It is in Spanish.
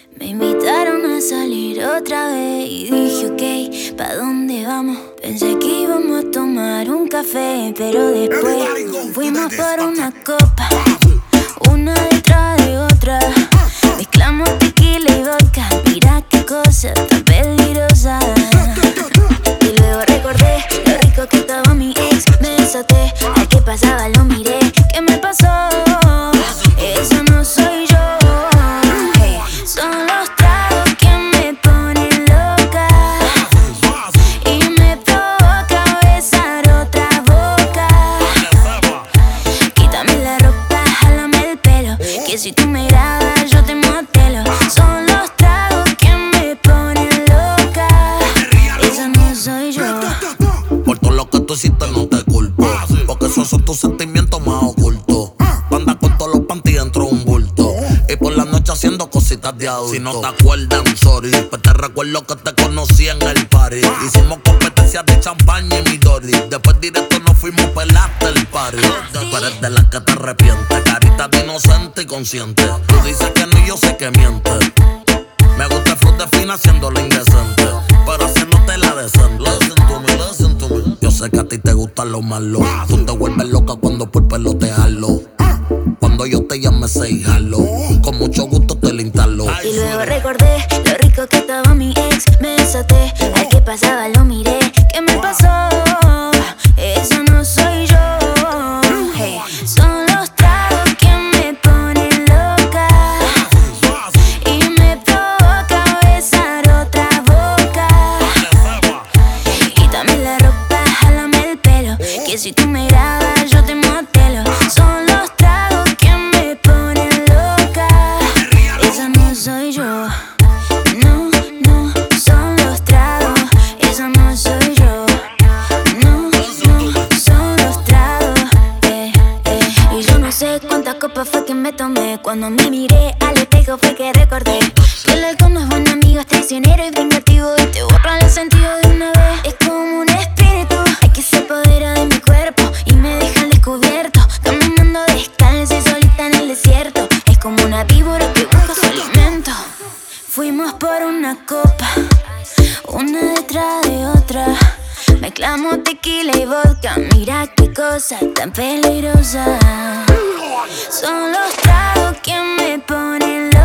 Me invitaron a salir otra vez y dije ok, ¿pa' dónde vamos? Pensé que íbamos a tomar un café, pero después fuimos por una copa, una detrás de otra. Mezclamos tequila y vodka, mira qué cosa tan peligrosa. Y luego recordé lo rico que estaba mi ex. Me desaté, al que pasaba lo miré. ¿Qué me pasó? Eso no soy yo. Hey, son los tragos que me ponen loca y me provoca besar otra boca. Quítame la ropa, jálame el pelo, que si tú me grabas yo te modelo. Son los tragos que me ponen loca. Esa no soy yo. Por todo lo que tú hiciste no te culpo, porque esos son tus sentimientos más ocultos. Andas con todos los panties dentro de un bulto y por la noche haciendo cositas de adulto. Si no te acuerdas, I'm sorry, pues te recuerdo que te conocí en el party. Hicimos competencias de champaña y Midori. Después directo nos fuimos pelaste el party. Tú eres de las que te arrepientes, carita de inocente y consciente. Tú dices que no y yo sé que mientes. Me gusta el flow de fina haciéndola indecente, pero haciéndote la decente. Listen to me. Yo sé que a ti te gustan los malos. Tú te vuelves loca cuando por pelo te jalo. Cuando yo te llame say hello, con mucho gusto te lo instalo. Y luego recordé lo rico que estaba mi ex. Me desaté, al que pasaba lo miré. ¿Qué me pasó? Eso no soy yo. Hey, son los tragos que me ponen loca y me provoca besar otra boca. Quítame la ropa, jálame el pelo, que si tú me grabas yo te modelo. Son los tragos que me ponen loca. Esa no soy yo. No, no, son los tragos. Esa no soy yo. No, no, son los tragos. Y yo no sé cuántas copas fue que me tomé. Cuando me miré al espejo fue que recordé que el alcohol no es buen amigo, es traicionero y vengativo y te borra el sentido de una vez. Es como un espíritu, hay que se apodera de mi cuerpo y me deja al descubierto, caminando descalza y solita en el desierto. Es como una víbora que busca su alimento. Fuimos por una copa, una detrás de otra. Mezclamos tequila y vodka, mira qué cosa tan peligrosa. Son los tragos que me ponen